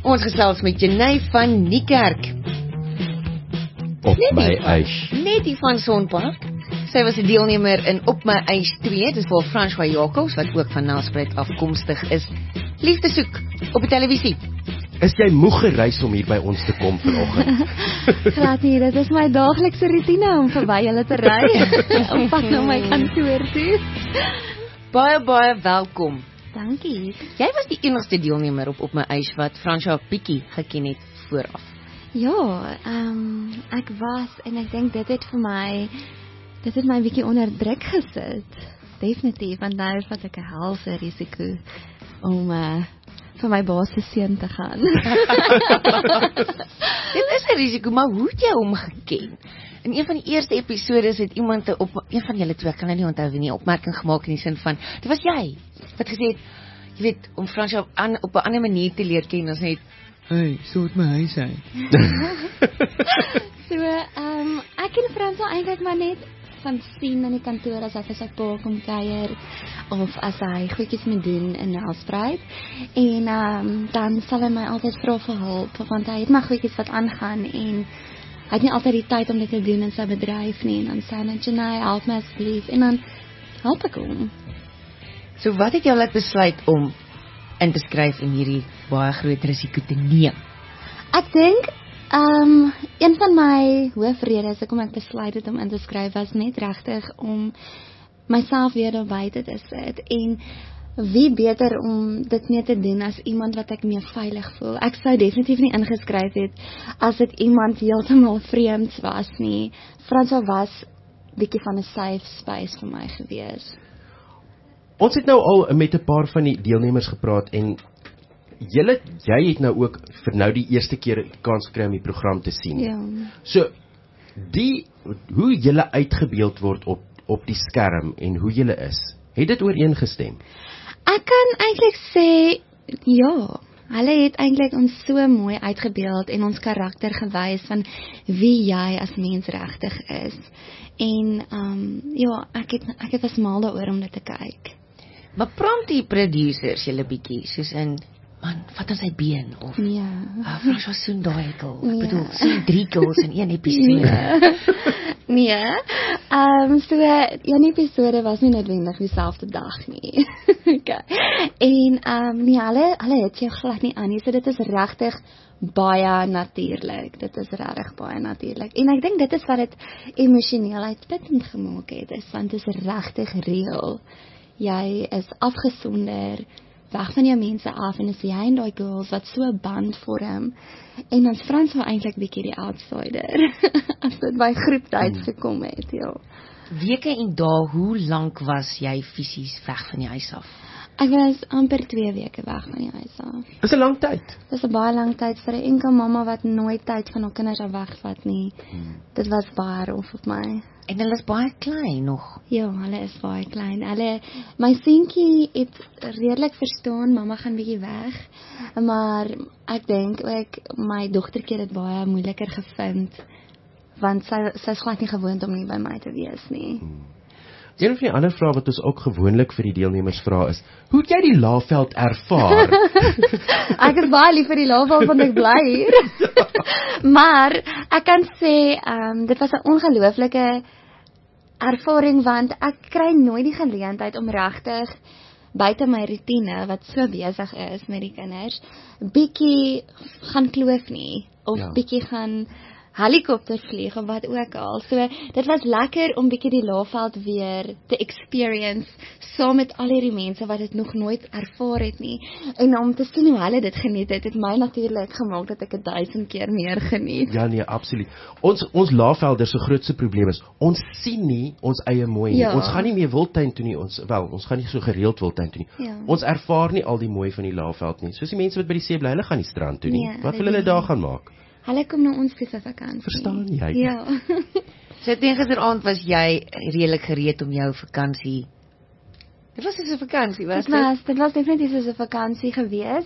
Ons gesels met Jenny van Niekerk. Op my ys. Net die van Sonpark. Sy was 'n deelnemer in Op my ys 2, dis vir François Jacobs, wat ook van Nelspruit afkomstig is. Liefde soek op die televisie. Is jy moeg gereis om hier by ons te kom vanoggend? Glad nie, dit is my daaglikse roetine om verby julle te ry. Om pad na my kantoor toe. Baie welkom. Dankie. Jy was die enigste deelnemer op my ys wat François bietjie geken het vooraf. Ja, ek was en ek dink dit het my bietjie onder druk gesit. Definitief, want nou vat ek 'n helse risiko om vir my baas se seun te gaan. Dit is 'n risiko, maar hoe het jy hom geken? In een van die eerste episodes het iemand een van julle twee, kan nou nie onthou wie nie, opmerking gemaak in die sin van, dit was jy wat gesê het, jy weet, om Fransja op 'n ander manier te leer ken, as net, hey, sort my huis uit. So, ek en Fransja eintlik maar net van sien in die kantoor as hy vir sy pa kom kuier, of as hy goedjies moet doen in Nelspruit, en dan sal hy my altyd vra vir hulp, want hy het maar goedjies wat aangaan, en hy het nie altyd die tyd om dit te doen in sy bedryf nie, en dan sê hy, Jenny, help my asseblief, en dan help ek hom. So wat het jou laat besluit om in te skryf en hierdie baie groot risiko te neem? Ek dink, een van my hoofredes hoekom ek besluit het om in te skryf, was net regtig om myself weer daar buite te sit, en wie beter om dit mee te doen as iemand wat ek meer veilig voel. Ek sou definitief nie ingeskryf het as dit iemand heeltemal vreemds was nie. Franswa was bietjie van 'n safe space vir my gewees. Ons het nou al met 'n paar van die deelnemers gepraat, en jy het nou ook vir nou die eerste keer kans gekry om die program te sien. Ja. So, hoe julle uitgebeeld word op die skerm en hoe julle is, het dit ooreengestem? Ek kan eintlik sê, ja, hulle het eintlik ons so mooi uitgebeeld en ons karakter gewys van wie jy as mens regtig is. En ja, ek het asmal daaroor om dit te kyk. Maar prompt die producers julle bietjie, soos in, man, vat aan sy been, of François soen daai kil, ek bedoel, soen 3 kils in een episode. Nee, so een episode was nie noodwendig dieselfde dag nie. Okay. En nee, hulle het jou glad nie aan nie, so dit is regtig baie natuurlik. Dit is regtig baie natuurlik. En ek dink dit is wat dit emosioneel uitputtend gemaak het, want dit is regtig real. Jy is afgesonder, weg van jou mense af, en is jy en die girls wat so 'n band vorm, en dan Frans was eintlik bietjie die outsider, as dit by groeptyd gekom het, ja. Weke en dae, hoe lank was jy fisies weg van die huis af? Ek was amper 2 weke weg van die huis af. Dis 'n lang tyd. Dis 'n baie lang tyd vir 'n enkel mamma wat nooit tyd van haar kinders af wegvat nie. Dit was baie rof op my. En hulle is baie klein nog. Ja, hulle is baie klein. My seentjie het redelik verstaan, mamma gaan bietjie weg, maar ek dink ook my dogtertjie het dit baie moeiliker gevind, want sy is glad nie gewoond om nie by my te wees nie. Een van die ander vrae wat ons ook gewoonlik vir die deelnemers vra is, hoe het jy die Laagveld ervaar? Ek is baie lief vir die Laagveld, want ek bly hier. Maar ek kan sê, dit was 'n ongelooflike ervaring, want ek kry nooit die geleentheid om regtig buite my roetine, wat so besig is met die kinders, bietjie gaan kloof nie, of bietjie gaan helikopter vlieg, of wat ook al. So, dit was lekker om bietjie die Laagveld weer te experience, saam met al hierdie mense wat dit nog nooit ervaar het nie, en om te sien hoe hulle dit geniet het my natuurlik gemaak dat ek 1000 keer meer geniet. Ja, nee, absoluut. Ons Laagvelders se grootste probleem is, ons sien nie ons eie mooi nie. Ons gaan nie meer wildtuin toe nie, ons gaan nie so gereeld wildtuin toe nie. Ons ervaar nie al die mooi van die Laagveld nie. Soos die mense wat by die see bly, hulle gaan nie strand toe nie. Wat wil hulle daar gaan maak? Hulle kom na ons toe vir vakansie. Verstaan jy? Ja. So teen gisteraand was jy redelik gereed om jou vakansie. Dit was soos 'n vakansie, was dit? Dit was definitief soos 'n vakansie gewees.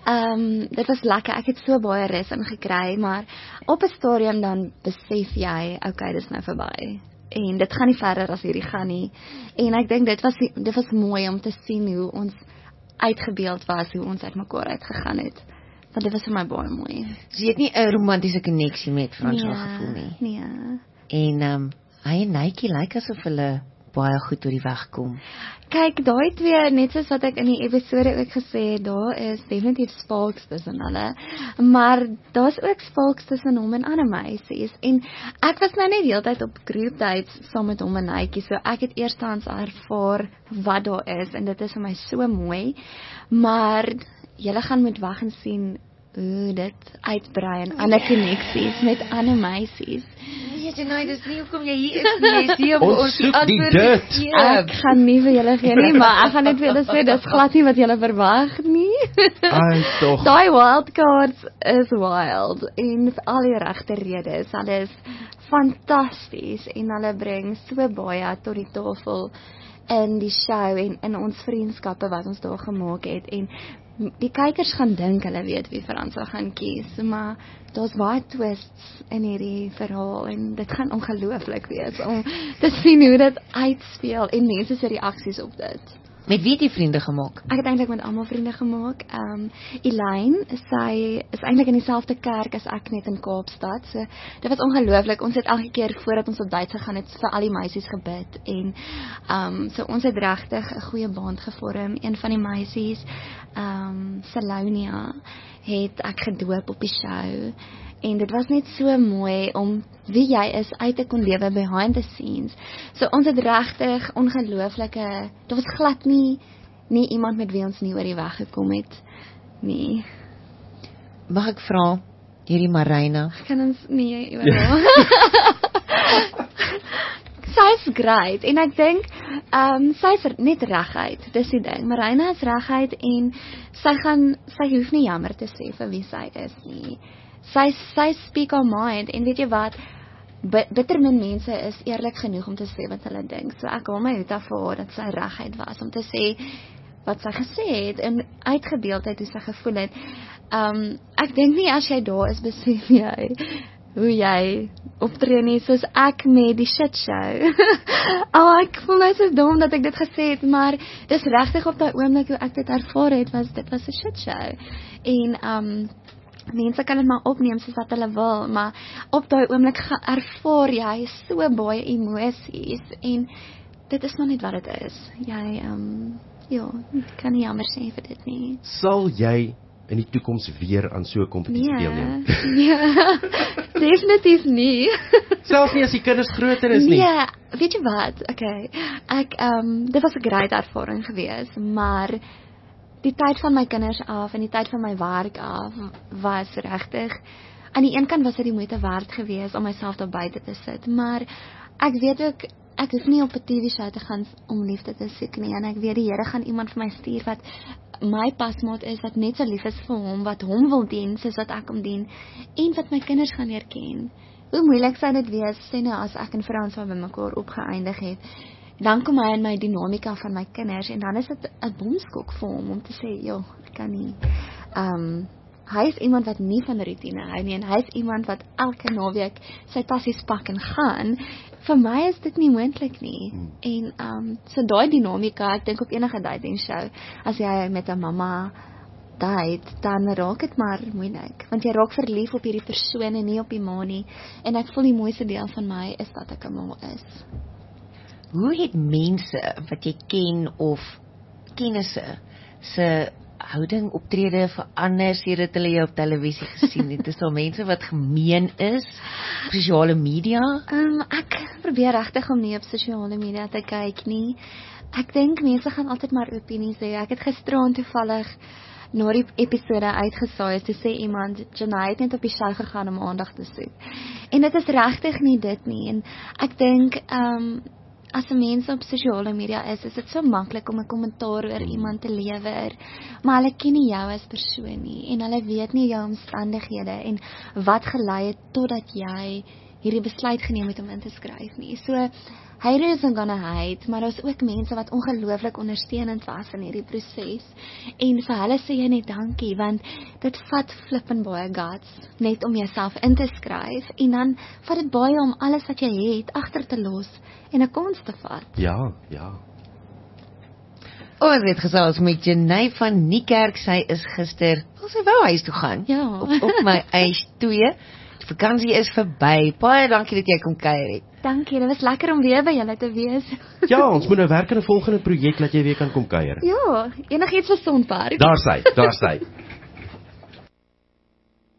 Dit was lekker. Ek het so baie rus ingekry, maar op 'n stadium dan besef jy, okay, dis nou verby. En dit gaan nie verder as hierdie gaan nie. En ek dink dit was mooi om te sien hoe ons uitgebeeld was, hoe ons uit mekaar uitgegaan het Want dit was vir my baie mooi. So jy het nie 'n romantiese koneksie met François gevoel nie. Nee. En hy en Nytjie lyk asof hulle baie goed oor die weg kom. Kyk, daai twee, net soos wat ek in die episode ook gesê het, daar is definitief sparks tussen hulle, maar daar's ook sparks tussen hom en ander meisies, en ek was nou net die hele tyd op group dates saam met hom en Nytjie, so ek het eerstens ervaar wat daar is, en dit is vir my so mooi, maar julle gaan moet wag en sien hoe dit uitbrei en ander koneksies met ander meisies. Nee, Janai, dis nie hoekom jy hier is nie, jy is hier om Ons soek die dit. Ek gaan nie vir julle gee nie, maar ek gaan net vir julle sê, dis glad nie wat julle verwag nie. Ai, tog. Daai wildcards is wild, en vir al die regte redes. Hulle is fantasties, en hulle bring so baie tot die tafel in die show, en in ons vriendskappe wat ons daar gemaak het, en die kykers gaan dink hulle weet wie Fransa gaan kies, maar daar's baie twists in hierdie verhaal, en dit gaan ongelooflik wees om te sien hoe dit uitspeel, en mense se reaksies op dit. Met wie het jy vriende gemaak? Ek het eintlik met almal vriende gemaak. Elaine, sy is eintlik in dieselfde kerk as ek, net in Kaapstad. So dit was ongelooflik. Ons het elke keer voordat ons op date gegaan het vir al die meisies gebid, en so ons het regtig 'n goeie band gevorm. Een van die meisies, Salonia, het ek gedoop op die show. En dit was net so mooi om wie jy is uit te kon lewe behind the scenes. So ons het regtig ongelooflike, daar was glad nie iemand met wie ons nie oor die weg gekom het nie. Mag ek vra, hierdie Marina? Kan ons nie oor Sy's great, en ek dink sy's net reguit, dis die ding. Marina is reguit, en sy hoef nie jammer te sê vir wie sy is nie. Sy speak her mind, en weet jy wat, bitter min mense is eerlik genoeg om te sê wat hulle dink, so ek hou my hoed af vir haar dat sy reguit was, om te sê wat sy gesê het, en uitgedeeldheid hoe sy gevoel het. Ek dink nie as jy daar is, besef jy hoe jy optree nie, soos ek met die shit show. Ek voel nou so dom dat ek dit gesê het, maar dis regtig op daai oomblik hoe ek dit ervaar het, dit was 'n shit show. En mense kan dit maar opneem soos wat hulle wil, maar op daai oomblik ervaar jy so baie emosies, en dit is maar net wat dit is. Jy, kan nie jammer sê vir dit nie. Sal jy in die toekoms weer aan so 'n kompetisie deelneem? Nee, definitief nie. Selfs nie as die kinders groter is nie. Nee, weet jy wat? Okay, dit was 'n great ervaring geweest, maar die tyd van my kinders af en die tyd van my werk af was regtig, aan die een kant was dit die moeite werd geweest om myself daar buite te sit, maar ek weet ook, ek hoef nie op 'n TV-show te gaan om liefde te soek nie, en ek weet die Here gaan iemand vir my stuur wat my pasmaat is, wat net so lief is vir hom, wat hom wil dien, soos wat ek hom dien, en wat my kinders gaan leer ken. Hoe moeilik sou dit wees, sê nou as ek en Frans by mekaar opgeëindig het, dan kom hy in my dinamika van my kinders, en dan is dit 'n bomskok vir hom, om te sê, joh, ek kan nie. Hy is iemand wat nie van rutine hou nie, en hy is iemand wat elke naweek sy tassies pak en gaan. Vir my is dit nie moontlik nie. En so daai dinamika, ek dink op enige dating show, as jy met 'n mamma date, dan raak dit maar moeilik, want jy raak verlief op hierdie persoon en nie op die ma nie, en ek voel die mooiste deel van my is dat ek 'n ma is. Hoe het mense wat jy ken of kennisse se houding optrede verander sedert hulle jou op televisie gesien het? Is daar mense wat gemeen is op sosiale media? Ek probeer regtig om nie op sosiale media te kyk nie. Ek dink mense gaan altyd maar opinies hê. Ek het gisteraan toevallig na die episode uitgesaai, toe sê iemand, Janai het net op die show gegaan om aandag te soek. En dit is regtig nie dit nie. En ek dink, as 'n mens op sosiale media is dit so maklik om 'n kommentaar oor iemand te lewer, maar hulle ken nie jou as persoon nie, en hulle weet nie jou omstandighede, en wat gelei het totdat jy hierdie besluit geneem het om in te skryf nie. So, hate isn't gonna hate, maar daar's ook mense wat ongelooflik ondersteunend was in hierdie proses, en vir hulle sê jy net dankie, want dit vat flippin baie guts, net om jouself in te skryf, en dan vat dit baie om alles wat jy het agter te los, en 'n kans te vat. Ja, ja. Ons het gesels met Jenay van Niekerk. Sy is gister, sy wou huis toe gaan. Ja. Op my eis 2. Die vakansie is verby. Baie dankie dat jy kom kuier het. Dankie, dit was lekker om weer by julle te wees. Ja, ons moet nou werk aan 'n volgende projek dat jy weer kan kom kuier. Ja, enigiets vir Sonpark. Daar sy.